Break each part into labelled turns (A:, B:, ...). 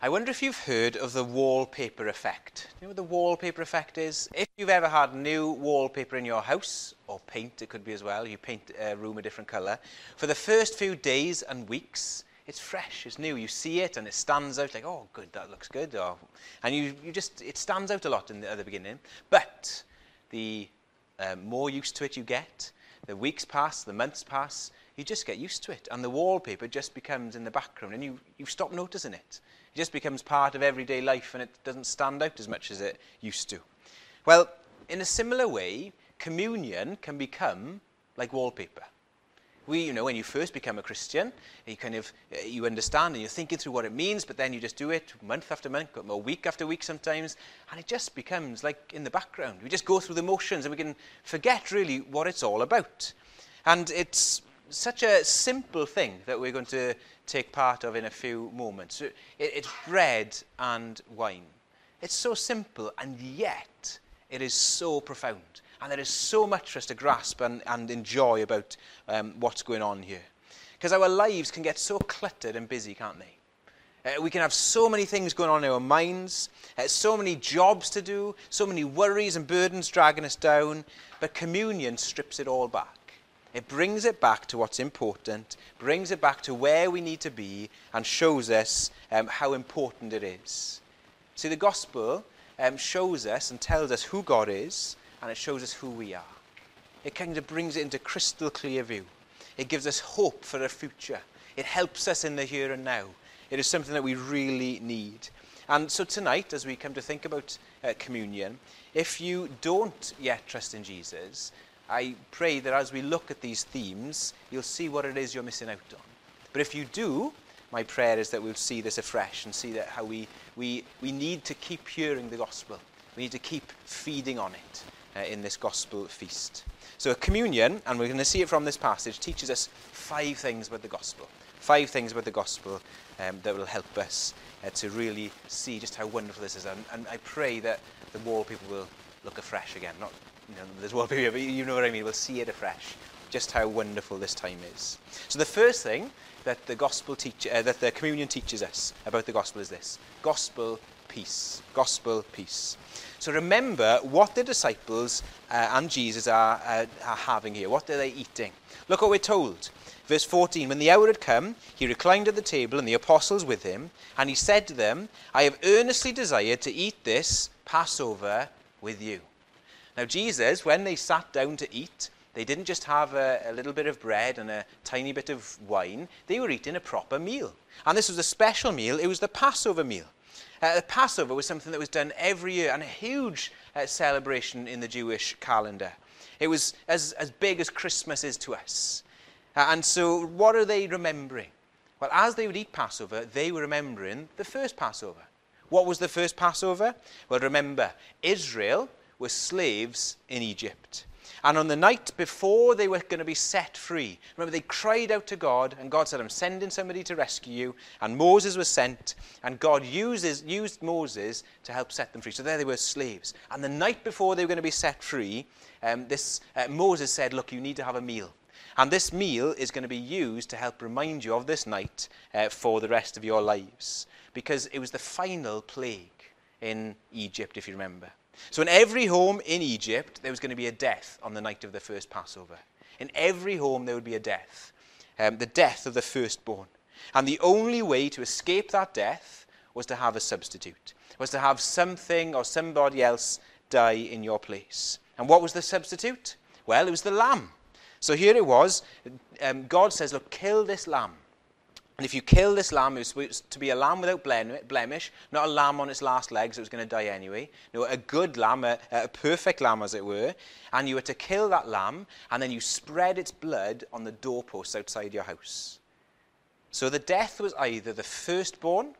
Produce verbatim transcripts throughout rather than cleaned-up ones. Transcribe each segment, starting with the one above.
A: I wonder if you've heard of the wallpaper effect. Do you know what the wallpaper effect is? If you've ever had new wallpaper in your house, or paint, it could be as well, you paint a room a different colour, for the first few days and weeks, it's fresh, it's new. You see it and it stands out like, oh, good, that looks good. Or, and you, you just, it stands out a lot in the, at the beginning. But the um, more used to it you get, the weeks pass, the months pass, you just get used to it. And the wallpaper just becomes in the background and you, you stop noticing it. It just becomes part of everyday life and it doesn't stand out as much as it used to. Well, in a similar way, communion can become like wallpaper. We, you know, when you first become a Christian, you kind of, you understand and you're thinking through what it means, but then you just do it month after month, or week after week sometimes, and it just becomes like in the background. We just go through the motions and we can forget really what it's all about. And it's such a simple thing that we're going to take part of in a few moments. It, it's bread and wine. It's so simple, and yet it is so profound. And there is so much for us to grasp and, and enjoy about um, what's going on here. Because our lives can get so cluttered and busy, can't they? Uh, we can have so many things going on in our minds, uh, so many jobs to do, so many worries and burdens dragging us down, but communion strips it all back. It brings it back to what's important, brings it back to where we need to be, and shows us um, how important it is. See, the gospel um, shows us and tells us who God is, and it shows us who we are. It kind of brings it into crystal clear view. It gives us hope for a future. It helps us in the here and now. It is something that we really need. And so tonight, as we come to think about uh, communion, if you don't yet trust in Jesus, I pray that as we look at these themes, you'll see what it is you're missing out on. But if you do, my prayer is that we'll see this afresh and see that how we, we, we need to keep hearing the gospel. We need to keep feeding on it uh, in this gospel feast. So a communion, and we're going to see it from this passage, teaches us five things about the gospel. Five things about the gospel um, that will help us uh, to really see just how wonderful this is. And, and I pray that the wallpaper will look afresh again. Not, you know, there's wallpaper, but you know what I mean. We'll see it afresh, just how wonderful this time is. So the first thing that the gospel teach, uh, that the communion teaches us about the gospel is this: gospel peace. Gospel peace. So remember what the disciples uh, and Jesus are, uh, are having here. What are they eating? Look what we're told. Verse fourteen, when the hour had come, he reclined at the table and the apostles with him, and he said to them, I have earnestly desired to eat this Passover with you. Now Jesus, when they sat down to eat, they didn't just have a, a little bit of bread and a tiny bit of wine. They were eating a proper meal. And this was a special meal. It was the Passover meal. Uh, the Passover was something that was done every year, and a huge uh, celebration in the Jewish calendar. It was as, as big as Christmas is to us. Uh, and so what are they remembering? Well, as they would eat Passover, they were remembering the first Passover. What was the first Passover? Well, remember, Israel were slaves in Egypt. And on the night before they were going to be set free, remember, they cried out to God, and God said, I'm sending somebody to rescue you. And Moses was sent, and God uses, used Moses to help set them free. So there they were, slaves. And the night before they were going to be set free, um, this uh, Moses said, look, you need to have a meal. And this meal is going to be used to help remind you of this night uh, for the rest of your lives. Because it was the final plague in Egypt, if you remember. So in every home in Egypt, there was going to be a death on the night of the first Passover. In every home, there would be a death. Um, the death of the firstborn. And the only way to escape that death was to have a substitute. Was to have something or somebody else die in your place. And what was the substitute? Well, it was the lamb. So here it was. Um, God says, look, kill this lamb. And if you kill this lamb, it was to be a lamb without blemish, not a lamb on its last legs that was going to die anyway. No, a good lamb, a, a perfect lamb as it were. And you were to kill that lamb, and then you spread its blood on the doorposts outside your house. So the death was either the firstborn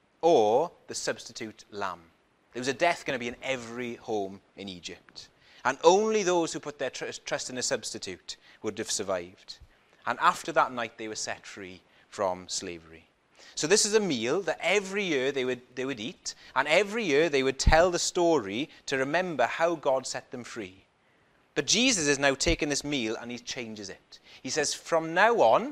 A: or the substitute lamb. There was a death going to be in every home in Egypt. And only those who put their tr- trust in a substitute would have survived. And after that night, they were set free from slavery. So this is a meal that every year they would they would eat, and every year they would tell the story to remember how God set them free. But Jesus is now taking this meal and he changes it. He says, from now on,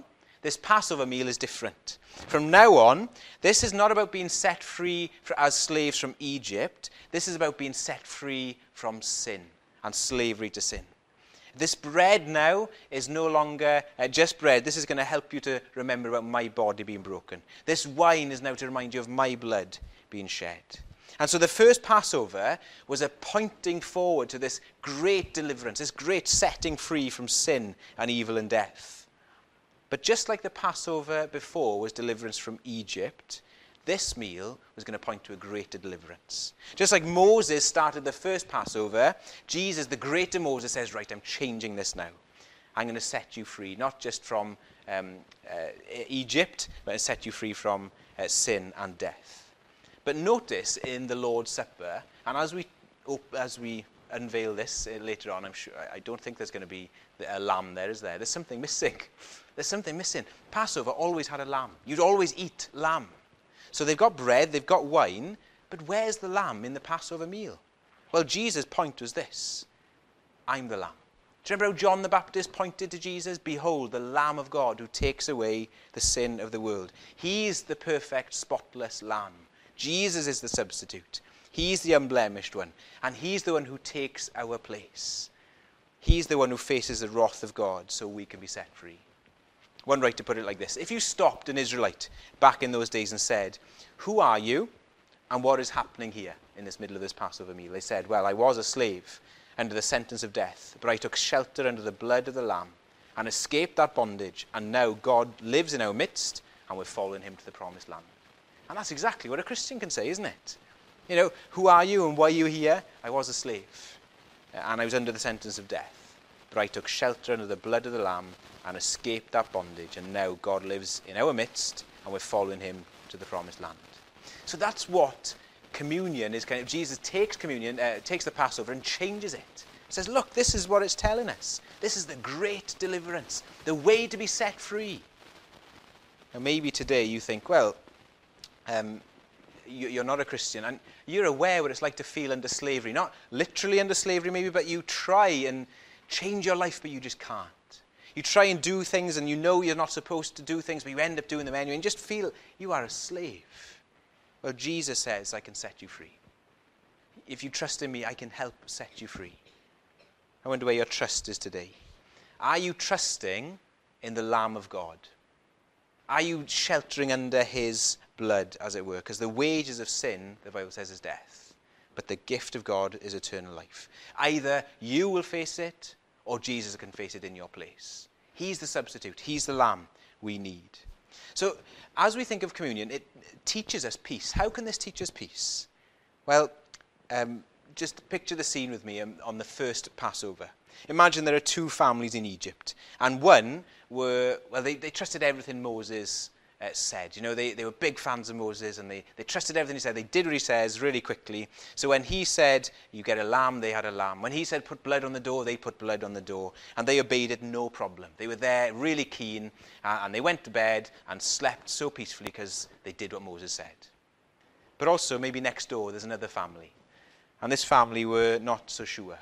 A: this Passover meal is different. From now on, this is not about being set free for, as slaves from Egypt. This is about being set free from sin and slavery to sin. This bread now is no longer uh, just bread. This is going to help you to remember about my body being broken. This wine is now to remind you of my blood being shed. And so the first Passover was a pointing forward to this great deliverance, this great setting free from sin and evil and death. But just like the Passover before was deliverance from Egypt, this meal was going to point to a greater deliverance. Just like Moses started the first Passover, Jesus, the greater Moses, says, right, I'm changing this now. I'm going to set you free, not just from um, uh, Egypt, but to set you free from uh, sin and death. But notice in the Lord's Supper, and as we as we unveil this later on, I'm sure I don't think there's going to be a lamb there, is there? There's something missing. There's something missing. Passover always had a lamb. You'd always eat lamb. So they've got bread, they've got wine, but where's the lamb in the Passover meal? Well, Jesus' point was this: I'm the lamb. Do you remember how John the Baptist pointed to Jesus? Behold, the Lamb of God who takes away the sin of the world. He's the perfect, spotless lamb. Jesus is the substitute. He's the unblemished one. And he's the one who takes our place. He's the one who faces the wrath of God so we can be set free. One writer put it like this: if you stopped an Israelite back in those days and said, who are you and what is happening here in this middle of this Passover meal? They said, well, I was a slave under the sentence of death, but I took shelter under the blood of the Lamb and escaped that bondage, and now God lives in our midst and we're following him to the promised land. And that's exactly what a Christian can say, isn't it? You know, who are you and why are you here? I was a slave and I was under the sentence of death, but I took shelter under the blood of the Lamb and escaped that bondage, and now God lives in our midst and we're following him to the promised land. So that's what communion is. Kind of, Jesus takes communion, uh, takes the Passover and changes it. He says, look, this is what it's telling us. This is the great deliverance, the way to be set free. Now maybe today you think, well, um, you, you're not a Christian and you're aware what it's like to feel under slavery. Not literally under slavery maybe, but you try and change your life, but you just can't. You try and do things and you know you're not supposed to do things, but you end up doing them anyway and just feel you are a slave. Well, Jesus says, I can set you free. If you trust in me, I can help set you free. I wonder where your trust is today. Are you trusting in the Lamb of God? Are you sheltering under his blood, as it were? Because the wages of sin, the Bible says, is death. But the gift of God is eternal life. Either you will face it, or Jesus can face it in your place. He's the substitute. He's the lamb we need. So as we think of communion, it teaches us peace. How can this teach us peace? Well, um, just picture the scene with me um, on the first Passover. Imagine there are two families in Egypt, and one were, well, they, they trusted everything Moses uh, said. You know, they, they were big fans of Moses, and they, they trusted everything he said. They did what he says really quickly. So when he said, you get a lamb, they had a lamb. When he said, put blood on the door, they put blood on the door. And they obeyed it, no problem. They were there, really keen, uh, and they went to bed and slept so peacefully because they did what Moses said. But also, maybe next door, there's another family. And this family were not so sure.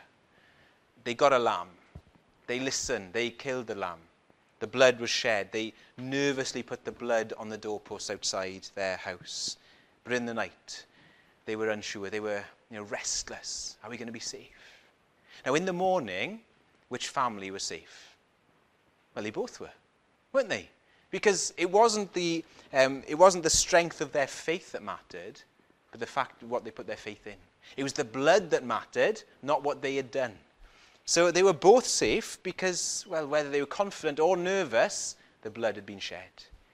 A: They got a lamb. They listened. They killed the lamb. The blood was shed. They nervously put the blood on the doorpost outside their house. But in the night, they were unsure. They were, you know, restless. Are we going to be safe? Now, in the morning, which family was safe? Well, they both were, weren't they? Because it wasn't the um, it wasn't the strength of their faith that mattered, but the fact of what they put their faith in. It was the blood that mattered, not what they had done. So they were both safe because, well, whether they were confident or nervous, the blood had been shed.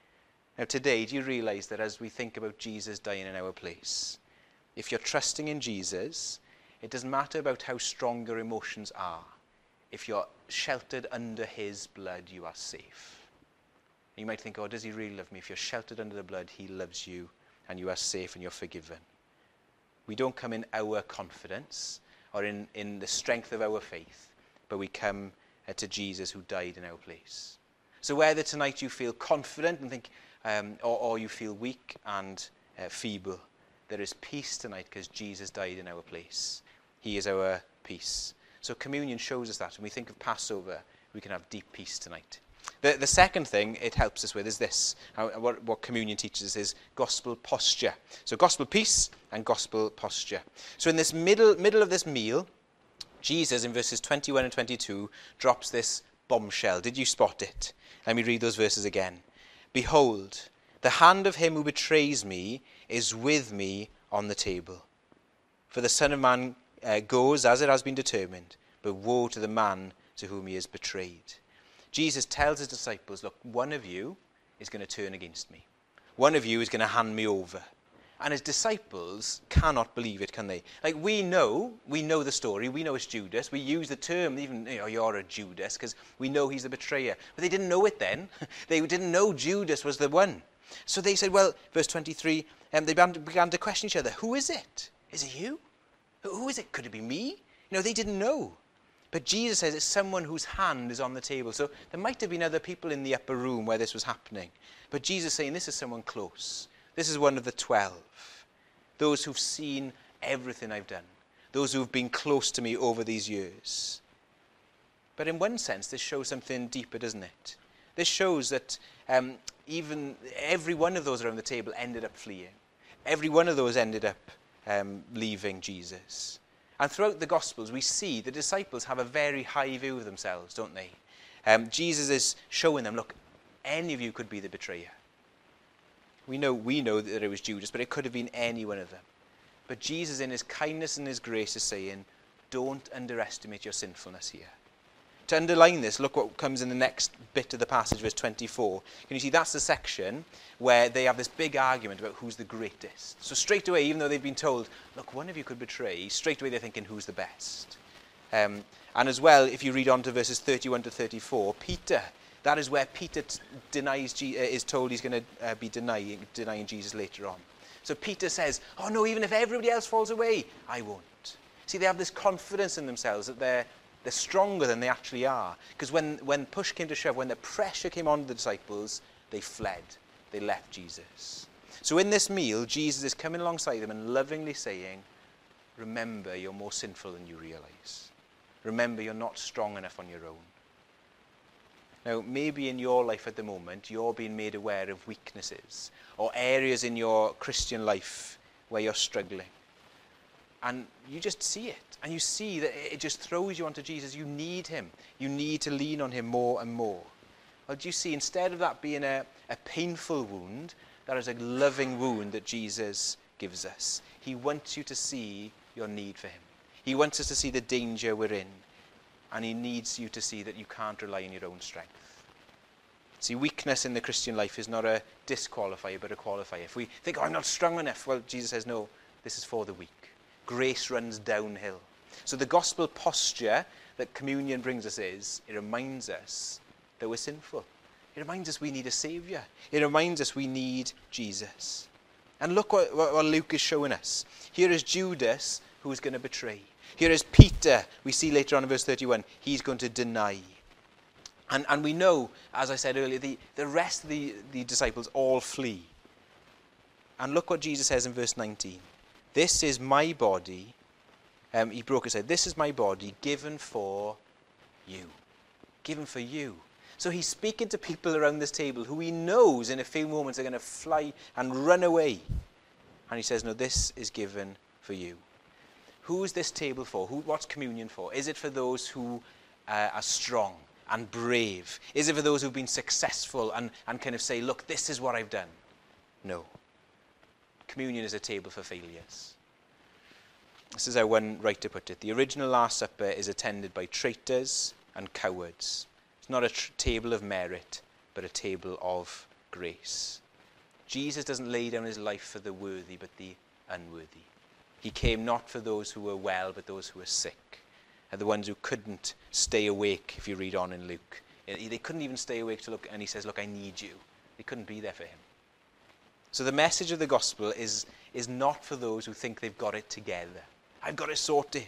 A: Now today, do you realize that as we think about Jesus dying in our place, if you're trusting in Jesus, it doesn't matter about how strong your emotions are. If you're sheltered under his blood, you are safe. You might think, oh, does he really love me? If you're sheltered under the blood, he loves you and you are safe and you're forgiven. We don't come in our confidence or in, in the strength of our faith, but we come uh, to Jesus who died in our place. So whether tonight you feel confident and think, um, or, or you feel weak and uh, feeble, there is peace tonight because Jesus died in our place. He is our peace. So communion shows us that. When we think of Passover, we can have deep peace tonight. The, the second thing it helps us with is this. How, what, what communion teaches us is gospel posture. So gospel peace and gospel posture. So in this middle, middle of this meal, Jesus in verses twenty-one and twenty-two drops this bombshell. Did you spot it? Let me read those verses again. Behold, the hand of him who betrays me is with me on the table. For the Son of Man uh, goes as it has been determined, but woe to the man to whom he is betrayed. Jesus tells his disciples, look, one of you is going to turn against me. One of you is going to hand me over. And his disciples cannot believe it, can they? Like, we know, we know the story, we know it's Judas. We use the term, even, you know, you're a Judas, because we know he's the betrayer. But they didn't know it then. They didn't know Judas was the one. So they said, well, verse twenty-three, um, they began to question each other. Who is it? Is it you? Who is it? Could it be me? You know, they didn't know. But Jesus says it's someone whose hand is on the table. So there might have been other people in the upper room where this was happening. But Jesus is saying this is someone close. This is one of the twelve. Those who've seen everything I've done. Those who've been close to me over these years. But in one sense, this shows something deeper, doesn't it? This shows that um, even every one of those around the table ended up fleeing. Every one of those ended up um, leaving Jesus. And throughout the Gospels, we see the disciples have a very high view of themselves, don't they? Um, Jesus is showing them, look, any of you could be the betrayer. We know, we know that it was Judas, but it could have been any one of them. But Jesus, in his kindness and his grace, is saying, don't underestimate your sinfulness here. To underline this, look what comes in the next bit of the passage, verse twenty-four. Can you see that's the section where they have this big argument about who's the greatest. So straight away, even though they've been told, look, one of you could betray, straight away they're thinking, who's the best? Um, and as well, if you read on to verses thirty-one to thirty-four, Peter, that is where Peter t- denies G- uh, is told he's going to uh, be denying, denying Jesus later on. So Peter says, oh no, even if everybody else falls away, I won't. See, they have this confidence in themselves that they're They're stronger than they actually are. Because when, when push came to shove, when the pressure came on the disciples, they fled. They left Jesus. So in this meal, Jesus is coming alongside them and lovingly saying, remember, you're more sinful than you realize. Remember, you're not strong enough on your own. Now, maybe in your life at the moment, you're being made aware of weaknesses or areas in your Christian life where you're struggling. And you just see it. And you see that it just throws you onto Jesus. You need him. You need to lean on him more and more. Well, do you see, instead of that being a, a painful wound, that is a loving wound that Jesus gives us. He wants you to see your need for him. He wants us to see the danger we're in. And he needs you to see that you can't rely on your own strength. See, weakness in the Christian life is not a disqualifier, but a qualifier. If we think, oh, I'm not strong enough, well, Jesus says, no, this is for the weak. Grace runs downhill. So the gospel posture that communion brings us is, it reminds us that we're sinful. It reminds us we need a saviour. It reminds us we need Jesus. And look what, what, what Luke is showing us. Here is Judas who is going to betray. Here is Peter, we see later on in verse thirty-one, he's going to deny. And, and we know, as I said earlier, the, the rest of the, the disciples all flee. And look what Jesus says in verse nineteen. This is my body, um, he broke his head, this is my body given for you. Given for you. So he's speaking to people around this table who he knows in a few moments are going to fly and run away. And he says, no, this is given for you. Who is this table for? Who, what's communion for? Is it for those who uh, are strong and brave? Is it for those who've been successful and, and kind of say, look, this is what I've done? No. Communion is a table for failures. This is how one writer put it. The original Last Supper is attended by traitors and cowards. It's not a tr- table of merit, but a table of grace. Jesus doesn't lay down his life for the worthy, but the unworthy. He came not for those who were well, but those who were sick. And the ones who couldn't stay awake, if you read on in Luke. They couldn't even stay awake to look, and he says, look, I need you. They couldn't be there for him. So the message of the gospel is, is not for those who think they've got it together. I've got it sorted.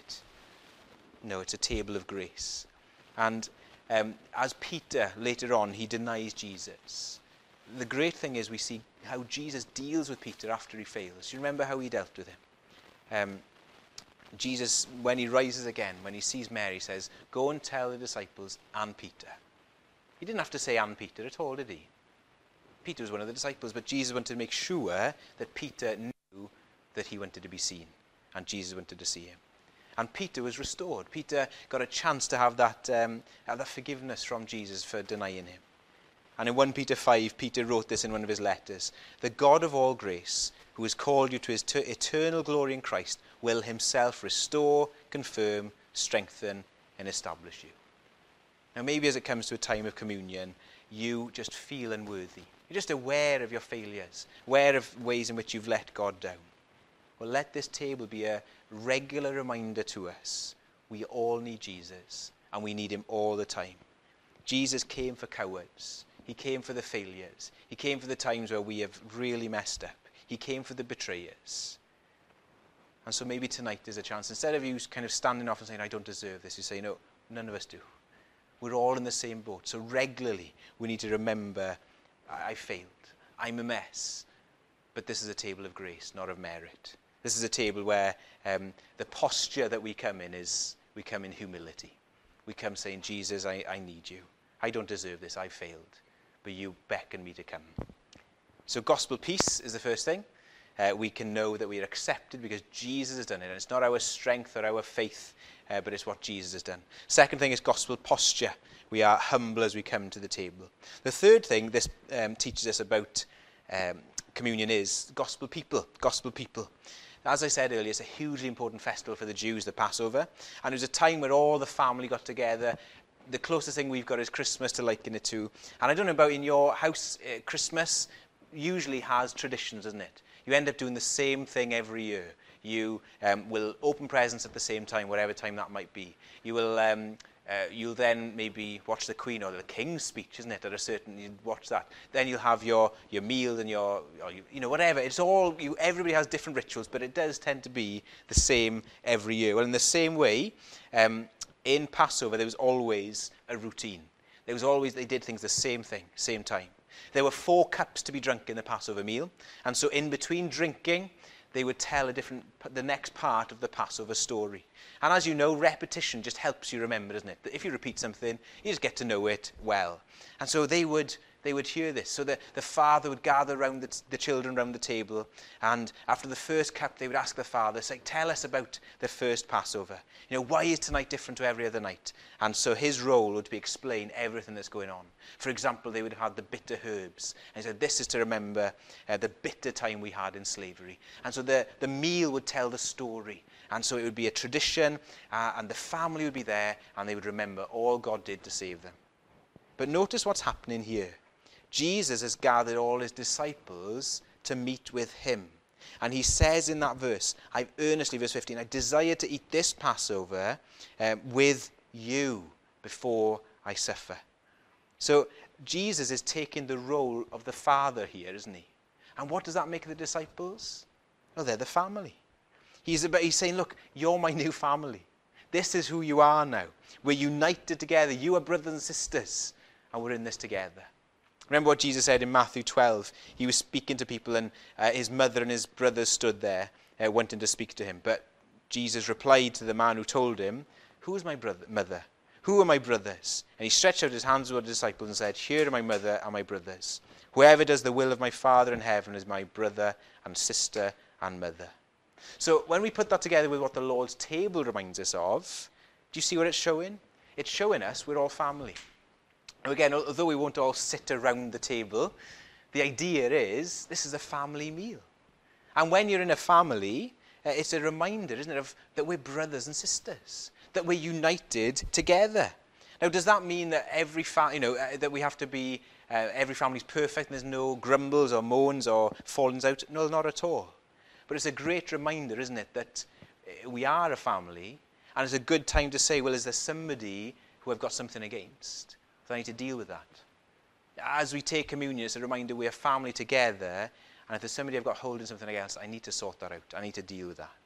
A: No, it's a table of grace. And um, as Peter, later on, he denies Jesus. The great thing is we see how Jesus deals with Peter after he fails. You remember how he dealt with him? Um, Jesus, when he rises again, when he sees Mary, says, go and tell the disciples and Peter. He didn't have to say and Peter at all, did he? Peter was one of the disciples, but Jesus wanted to make sure that Peter knew that he wanted to be seen, and Jesus wanted to see him. And Peter was restored. Peter got a chance to have that, um, have that forgiveness from Jesus for denying him. And in First Peter five, Peter wrote this in one of his letters. The God of all grace, who has called you to his ter- eternal glory in Christ, will himself restore, confirm, strengthen, and establish you. Now maybe as it comes to a time of communion, you just feel unworthy. You're just aware of your failures, aware of ways in which you've let God down. Well, let this table be a regular reminder to us. We all need Jesus, and we need him all the time. Jesus came for cowards. He came for the failures. He came for the times where we have really messed up. He came for the betrayers. And so maybe tonight there's a chance, instead of you kind of standing off and saying, I don't deserve this, you say, no, none of us do. We're all in the same boat. So regularly we need to remember, I, I failed. I'm a mess. But this is a table of grace, not of merit. This is a table where um, the posture that we come in is, we come in humility. We come saying, Jesus, I, I need you. I don't deserve this. I failed. But you beckon me to come. So gospel peace is the first thing. Uh, we can know that we are accepted because Jesus has done it. And it's not our strength or our faith, uh, but it's what Jesus has done. Second thing is gospel posture. We are humble as we come to the table. The third thing this um, teaches us about um, communion is gospel people. Gospel people. As I said earlier, it's a hugely important festival for the Jews, the Passover. And it was a time where all the family got together. The closest thing we've got is Christmas to liken it to. And I don't know about in your house, uh, Christmas usually has traditions, doesn't it? You end up doing the same thing every year. You um, will open presents at the same time, whatever time that might be. You will, um, uh, you'll then maybe watch the Queen or the King's speech, isn't it? At a certain, you watch that. Then you'll have your, your meal and your, or you, you know, whatever. It's all, you, everybody has different rituals, but it does tend to be the same every year. Well, in the same way, um, in Passover, there was always a routine. There was always, they did things the same thing, same time. There were four cups to be drunk in the Passover meal. And so in between drinking, they would tell a different, the next part of the Passover story. And as you know, repetition just helps you remember, doesn't it? That if you repeat something, you just get to know it well. And so they would they would hear this. So the, the father would gather around the, the children around the table. And after the first cup, they would ask the father, say, tell us about the first Passover. You know, why is tonight different to every other night? And so his role would be explain everything that's going on. For example, they would have had the bitter herbs. And he said, this is to remember uh, the bitter time we had in slavery. And so the, the meal would tell the story. And so it would be a tradition, uh, and the family would be there, and they would remember all God did to save them. But notice what's happening here. Jesus has gathered all his disciples to meet with him. And he says in that verse, I've earnestly, verse fifteen, I desire to eat this Passover um, with you before I suffer. So Jesus is taking the role of the Father here, isn't he? And what does that make of the disciples? Well, they're the family. He's, about, he's saying, look, you're my new family. This is who you are now. We're united together. You are brothers and sisters. And we're in this together. Remember what Jesus said in Matthew twelve. He was speaking to people, and uh, his mother and his brothers stood there uh, wanting to speak to him. But Jesus replied to the man who told him, who is my brother, mother? Who are my brothers? And he stretched out his hands toward the disciples and said, here are my mother and my brothers. Whoever does the will of my Father in heaven is my brother and sister and mother. So when we put that together with what the Lord's table reminds us of, do you see what it's showing? It's showing us we're all family. Now again, although we won't all sit around the table, the idea is this is a family meal. And when you're in a family, uh, it's a reminder, isn't it, of that we're brothers and sisters, that we're united together. Now, does that mean that every fa- you know, uh, that we have to be, uh, every family's perfect and there's no grumbles or moans or fallings out? No, not at all. But it's a great reminder, isn't it, that we are a family, and it's a good time to say, well, is there somebody who I've got something against? So I need to deal with that. As we take communion, it's a reminder we're a family together, and if there's somebody I've got holding something against, I need to sort that out. I need to deal with that.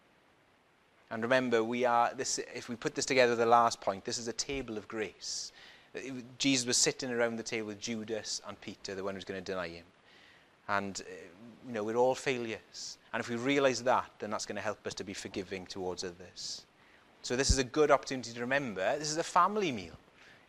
A: And remember, we are this. If we put this together with the last point, this is a table of grace. Jesus was sitting around the table with Judas and Peter, the one who's going to deny him. And, uh, you know, we're all failures. And if we realize that, then that's going to help us to be forgiving towards others. So this is a good opportunity to remember, this is a family meal.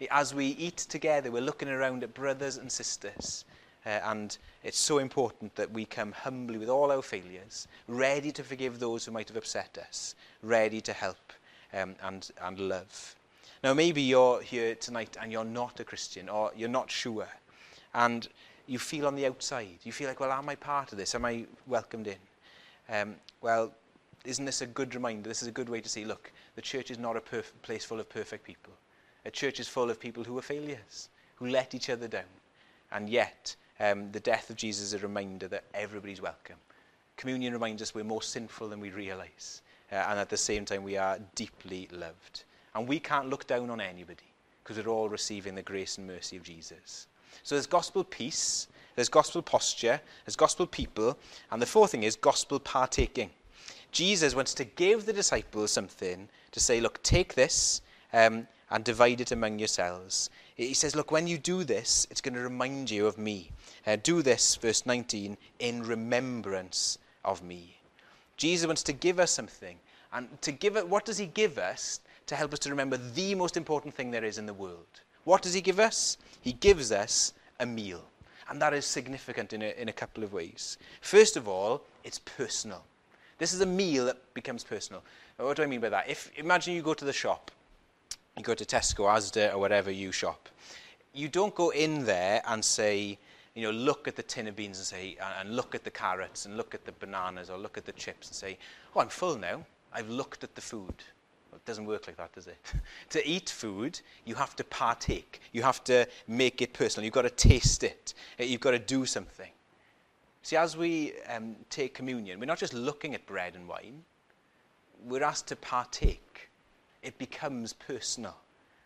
A: As we eat together, we're looking around at brothers and sisters. Uh, and it's so important that we come humbly with all our failures, ready to forgive those who might have upset us, ready to help um, and, and love. Now, maybe you're here tonight and you're not a Christian, or you're not sure, and you feel on the outside. You feel like, well, am I part of this? Am I welcomed in? Um, well, isn't this a good reminder? This is a good way to see, look, the church is not a perf- place full of perfect people. A church is full of people who are failures, who let each other down. And yet, um, the death of Jesus is a reminder that everybody's welcome. Communion reminds us we're more sinful than we realise. Uh, and at the same time, we are deeply loved. And we can't look down on anybody, because we're all receiving the grace and mercy of Jesus. So there's gospel peace, there's gospel posture, there's gospel people, and the fourth thing is gospel partaking. Jesus wants to give the disciples something to say, look, take this um, and divide it among yourselves. He says, look, when you do this, it's going to remind you of me. Uh, do this, verse nineteen, in remembrance of me. Jesus wants to give us something. And to give it, what does he give us to help us to remember the most important thing there is in the world? What does he give us? He gives us a meal. And that is significant in a, in a couple of ways. First of all, it's personal. This is a meal that becomes personal. What do I mean by that? If imagine you go to the shop. You go to Tesco, Asda, or whatever you shop. You don't go in there and say, you know, look at the tin of beans and say, and look at the carrots and look at the bananas or look at the chips and say, oh, I'm full now. I've looked at the food. Well, it doesn't work like that, does it? To eat food, you have to partake. You have to make it personal. You've got to taste it. You've got to do something. See, as we um, take communion, we're not just looking at bread and wine. We're asked to partake. It becomes personal.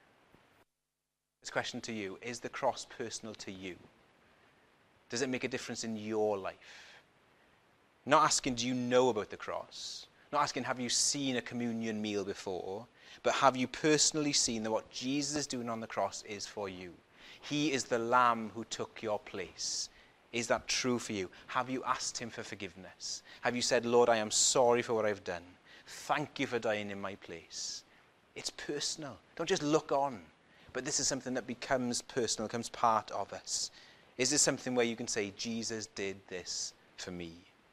A: This question to you, is the cross personal to you? Does it make a difference in your life? Not asking, do you know about the cross? Not asking, have you seen a communion meal before? But have you personally seen that what Jesus is doing on the cross is for you? He is the Lamb who took your place. Is that true for you? Have you asked him for forgiveness? Have you said, Lord, I am sorry for what I've done. Thank you for dying in my place. It's personal. Don't just look on. But this is something that becomes personal, becomes part of us. Is this something where you can say, Jesus did this for me?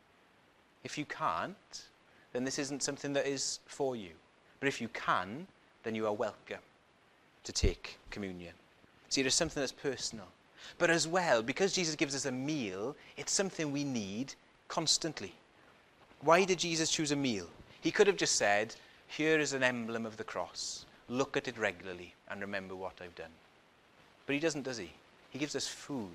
A: If you can't, then this isn't something that is for you. But if you can, then you are welcome to take communion. See, it is something that's personal. But as well, because Jesus gives us a meal, it's something we need constantly. Why did Jesus choose a meal? He could have just said, here is an emblem of the cross. Look at it regularly and remember what I've done. But he doesn't, does he? He gives us food.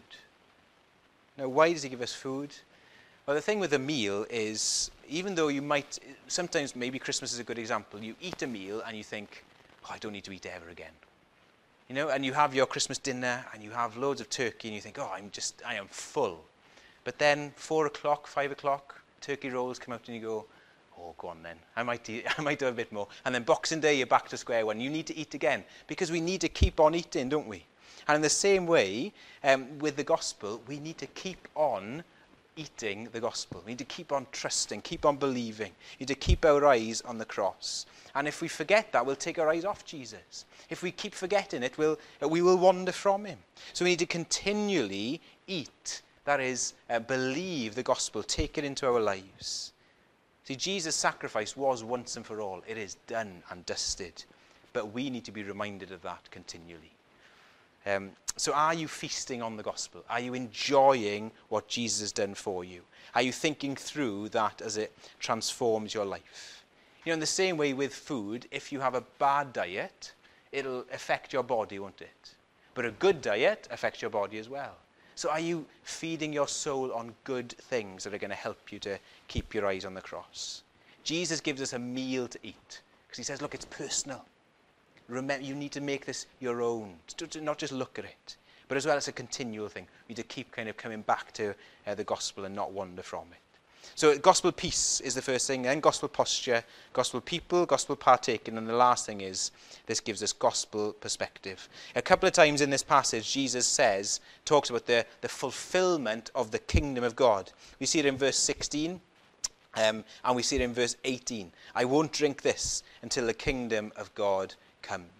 A: Now, why does he give us food? Well, the thing with a meal is, even though you might, sometimes maybe Christmas is a good example, you eat a meal and you think, oh, I don't need to eat ever again. You know, and you have your Christmas dinner and you have loads of turkey and you think, oh, I'm just, I am full. But then four o'clock, five o'clock, turkey rolls come out and you go, oh, go on then. I might eat, I might do a bit more. And then Boxing Day, you're back to square one. You need to eat again because we need to keep on eating, don't we? And in the same way, um, with the gospel, we need to keep on eating the gospel. We need to keep on trusting, keep on believing. We need to keep our eyes on the cross. And if we forget that, we'll take our eyes off Jesus. If we keep forgetting it, we'll, we will wander from him. So we need to continually eat, that is, uh, believe the gospel, take it into our lives. See, Jesus' sacrifice was once and for all. It is done and dusted. But we need to be reminded of that continually. Um, so are you feasting on the gospel? Are you enjoying what Jesus has done for you? Are you thinking through that as it transforms your life? You know, in the same way with food, if you have a bad diet, it'll affect your body, won't it? But a good diet affects your body as well. So are you feeding your soul on good things that are going to help you to keep your eyes on the cross? Jesus gives us a meal to eat because he says, look, it's personal. Remember, you need to make this your own, to not just look at it, but as well as a continual thing. We need to keep kind of coming back to uh, the gospel and not wander from it. So gospel peace is the first thing, then gospel posture, gospel people, gospel partaking, and the last thing is this gives us gospel perspective. A couple of times in this passage, Jesus says, talks about the, the fulfillment of the kingdom of God. We see it in verse sixteen, um, and we see it in verse eighteen. I won't drink this until the kingdom of God comes.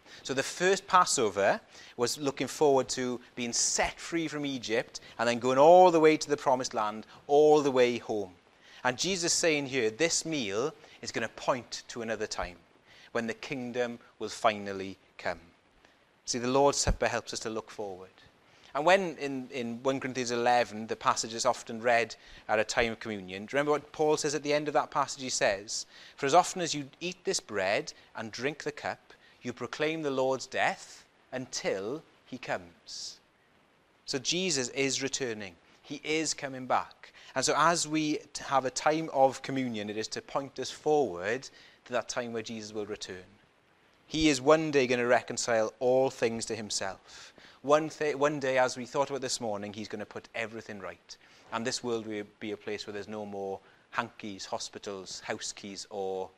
A: So the first Passover was looking forward to being set free from Egypt and then going all the way to the promised land, all the way home. And Jesus is saying here, this meal is going to point to another time when the kingdom will finally come. See, the Lord's Supper helps us to look forward. And when in, in First Corinthians eleven, the passage is often read at a time of communion, do you remember what Paul says at the end of that passage? He says, "For as often as you eat this bread and drink the cup, you proclaim the Lord's death until he comes." So Jesus is returning. He is coming back. And so as we have a time of communion, it is to point us forward to that time where Jesus will return. He is one day going to reconcile all things to himself. One, th- one day, as we thought about this morning, he's going to put everything right. And this world will be a place where there's no more hankies, hospitals, house keys, or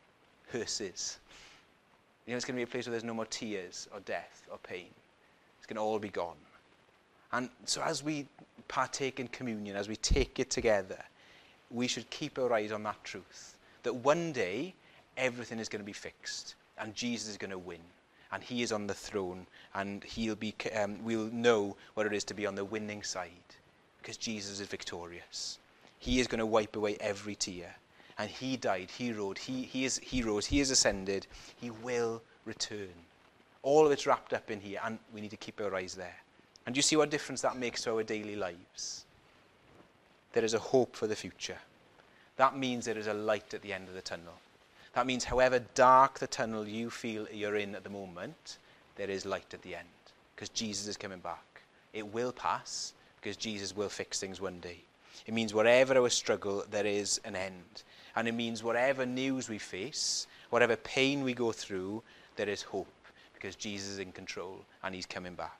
A: hearses. You know, it's going to be a place where there's no more tears or death or pain. It's going to all be gone. And so as we partake in communion, as we take it together, we should keep our eyes on that truth. That one day, everything is going to be fixed. And Jesus is going to win. And he is on the throne. And he'll be, um, we'll know what it is to be on the winning side. Because Jesus is victorious. He is going to wipe away every tear. And he died, he rose, he, he, is, he rose, he is ascended. He will return. All of it's wrapped up in here. And we need to keep our eyes there. And do you see what difference that makes to our daily lives? There is a hope for the future. That means there is a light at the end of the tunnel. That means however dark the tunnel you feel you're in at the moment, there is light at the end. Because Jesus is coming back. It will pass because Jesus will fix things one day. It means whatever our struggle, there is an end. And it means whatever news we face, whatever pain we go through, there is hope. Because Jesus is in control and he's coming back.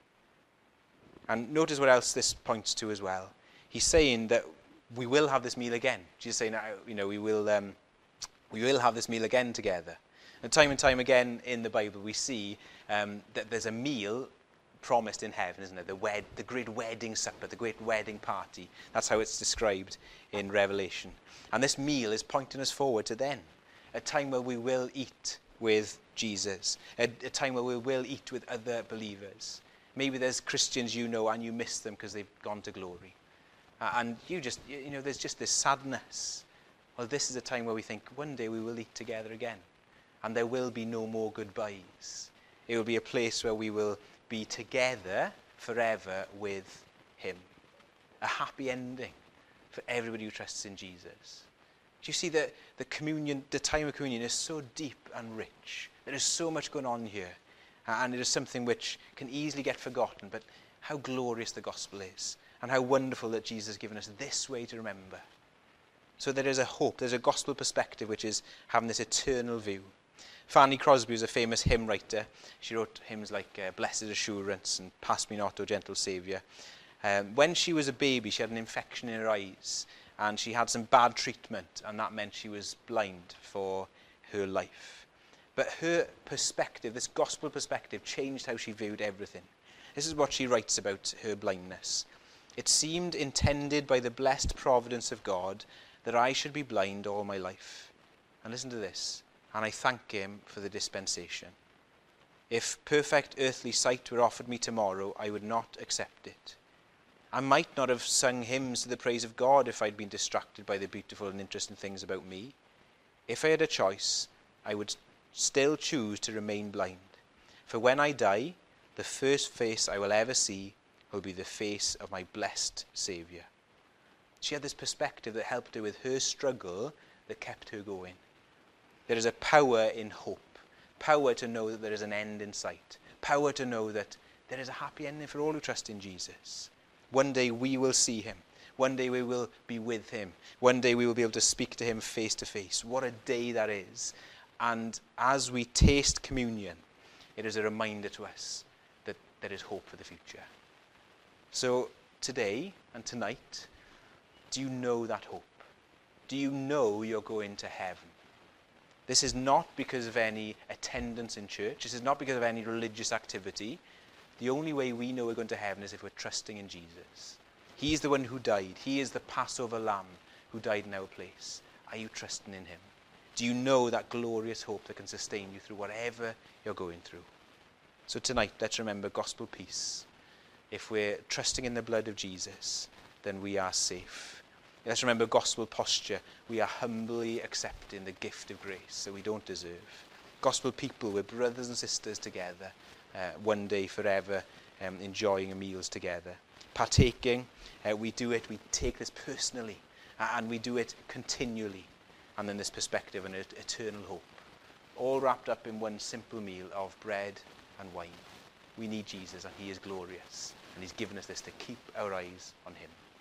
A: And notice what else this points to as well. He's saying that we will have this meal again. Jesus is saying, you know, we will... Um, We will have this meal again together. And time and time again in the Bible we see um, that there's a meal promised in heaven, isn't it? The, wed- the great wedding supper, the great wedding party. That's how it's described in Revelation. And this meal is pointing us forward to then. A time where we will eat with Jesus. A, a time where we will eat with other believers. Maybe there's Christians you know and you miss them because they've gone to glory. Uh, and you just, you know, there's just this sadness. Well, this is a time where we think one day we will eat together again. And there will be no more goodbyes. It will be a place where we will be together forever with him. A happy ending for everybody who trusts in Jesus. Do you see that the communion, the time of communion is so deep and rich. There is so much going on here. And it is something which can easily get forgotten. But how glorious the gospel is. And how wonderful that Jesus has given us this way to remember. So there is a hope, there's a gospel perspective which is having this eternal view. Fanny Crosby was a famous hymn writer. She wrote hymns like uh, Blessed Assurance and Pass Me Not, O Gentle Saviour. Um, when she was a baby, she had an infection in her eyes and she had some bad treatment and that meant she was blind for her life. But her perspective, this gospel perspective, changed how she viewed everything. This is what she writes about her blindness. It seemed intended by the blessed providence of God that I should be blind all my life. And listen to this. And I thank him for the dispensation. If perfect earthly sight were offered me tomorrow, I would not accept it. I might not have sung hymns to the praise of God if I'd been distracted by the beautiful and interesting things about me. If I had a choice, I would still choose to remain blind. For when I die, the first face I will ever see will be the face of my blessed Saviour. She had this perspective that helped her with her struggle that kept her going. There is a power in hope. Power to know that there is an end in sight. Power to know that there is a happy ending for all who trust in Jesus. One day we will see him. One day we will be with him. One day we will be able to speak to him face to face. What a day that is. And as we taste communion, it is a reminder to us that there is hope for the future. So today and tonight, do you know that hope? Do you know you're going to heaven? This is not because of any attendance in church. This is not because of any religious activity. The only way we know we're going to heaven is if we're trusting in Jesus. He is the one who died. He is the Passover lamb who died in our place. Are you trusting in him? Do you know that glorious hope that can sustain you through whatever you're going through? So tonight, let's remember gospel peace. If we're trusting in the blood of Jesus, then we are safe. Let's remember gospel posture. We are humbly accepting the gift of grace that we don't deserve. Gospel people, we're brothers and sisters together, uh, one day forever, um, enjoying meals together. Partaking, uh, we do it, we take this personally, uh, and we do it continually. And then this perspective and et- eternal hope, all wrapped up in one simple meal of bread and wine. We need Jesus, and he is glorious, and he's given us this to keep our eyes on him.